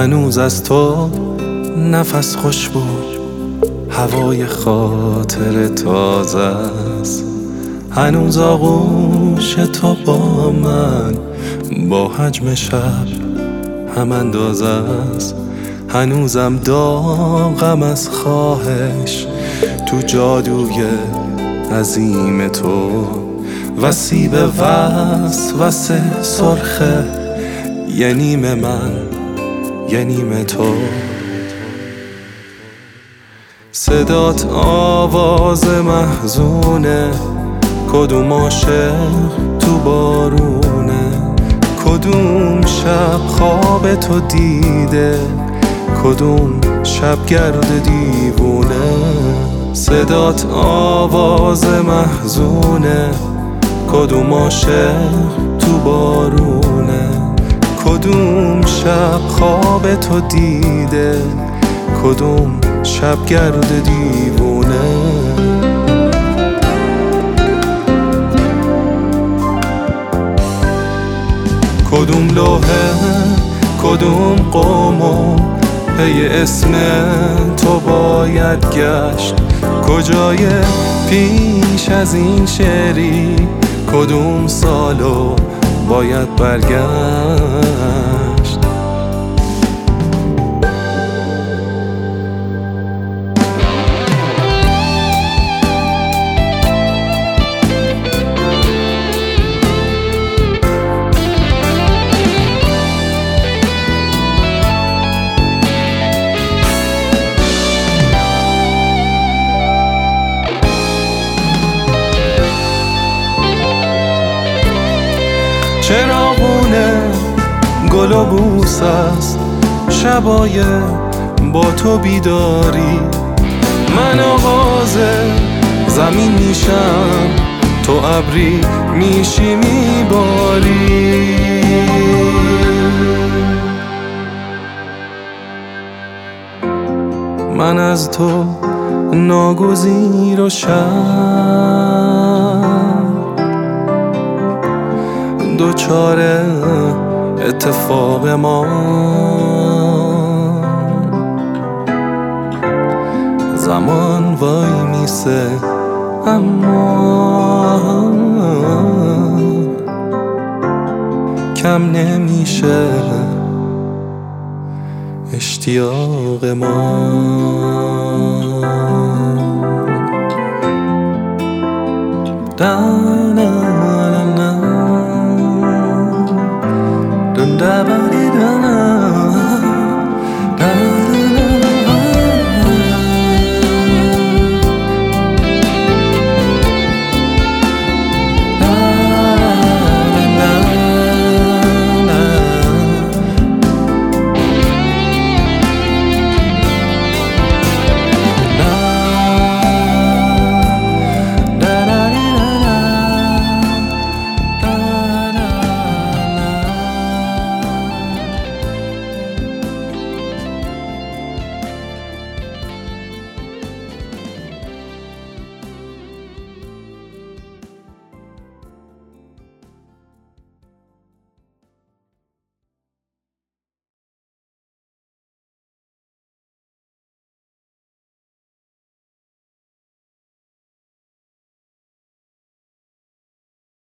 هنوز از تو نفس خوش بود، هوای خاطر تازه است. هنوز آغوش تو با من با حجم شب هم اندازه است. هنوزم داغم از خواهش تو جادوی عظیم تو، وسیب وسوسه سرخه، یه نیم من یه نیم تو. صدات آواز محزونه، کدوم عاشق تو بارونه، کدوم شب خواب تو دیده، کدوم شب گرد دیوونه. صدات آواز محزونه، کدوم عاشق تو بارونه، کدوم شب خواب تو دیده، کدوم شب گرد دیوونه. کدوم لوحه کدوم قومو پی اسم تو باید گشت، کجای پیش از این شعری، کدوم سالو باید برگشت. چراغونه گل و بوس است، شبای با تو بیداری. من آغاز زمین میشم، تو ابری میشی میباری. من از تو ناگزیر و دوچار اتفاق ما، زمان وای میسه اما کم نمیشه اشتیاق ما.